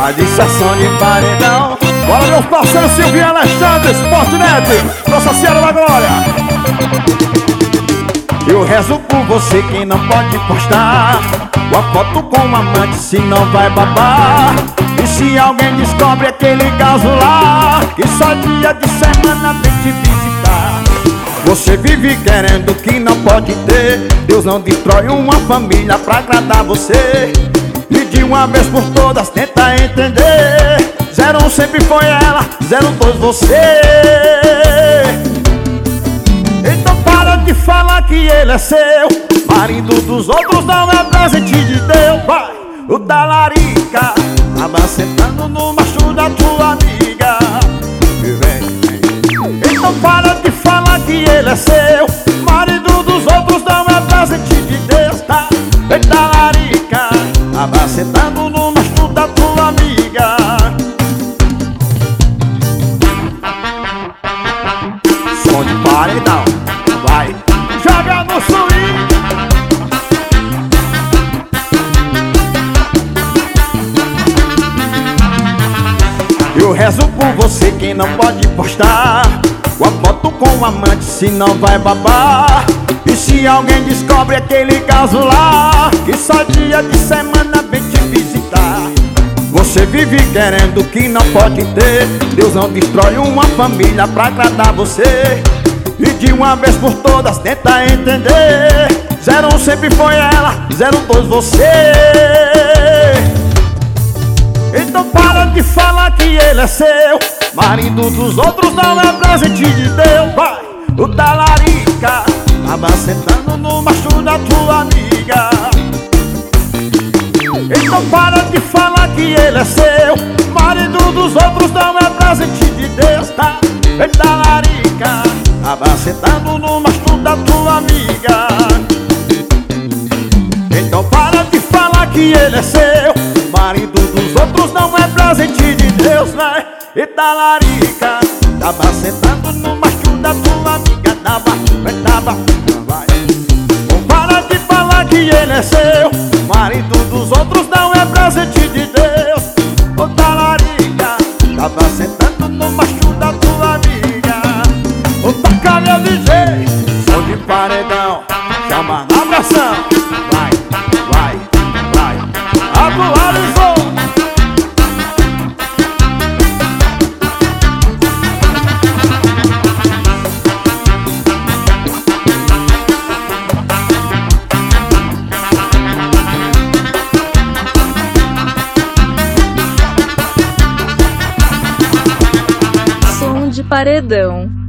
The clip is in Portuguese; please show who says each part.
Speaker 1: A disserção de paredão.
Speaker 2: Bora, meus parceiros Silvio Alexandre, Sportnet, Nossa Senhora da Glória.
Speaker 1: Eu rezo por você que não pode postar uma foto com um amante, se não vai babar. E se alguém descobre aquele caso lá, que só dia de semana vem te visitar. Você vive querendo que não pode ter. Deus não destrói uma família pra agradar você. E de uma vez por todas tenta entender. 01 sempre foi ela, 02 você. Então para de falar que ele é seu. Marido dos outros não é presente de Deus. Vai, o da larica tava sentando no macho da tua amiga. E vem. Então para de falar que ele é seu. Marido dos outros não é presente de Deus, tá? Eita larica tava sentando no macho da tua amiga. Som de paredão, vai,
Speaker 2: joga no swing.
Speaker 1: Eu rezo por você que não pode postar uma foto com um amante, se não vai babar. E se alguém descobre aquele caso lá, que só dia de semana vem te visitar. Você vive querendo que não pode ter. Deus não destrói uma família pra agradar você. E de uma vez por todas tenta entender. 01 sempre foi ela, 02 você. Então para de falar que ele é seu. Marido dos outros não é presente de Deus. Vai, o da larica tava sentando no macho da tua amiga. Então para de falar que ele é seu. Marido dos outros não é presente de Deus, tá? Eita larica tava sentando no macho da tua amiga. Então para de falar que ele é seu. Marido dos outros não é presente de Deus, né? Eita larica tava sentando no macho da tua amiga. Tava, vai. Então para de falar que ele é seu. Marido dos outros não é presente de Deus. Eita larica tava sentando no macho da tua amiga.
Speaker 2: Ô taca meu DJ,
Speaker 1: Som de paredão, chama na pressão. Vai, vai, vai.
Speaker 2: atualizou.
Speaker 3: Som de paredão.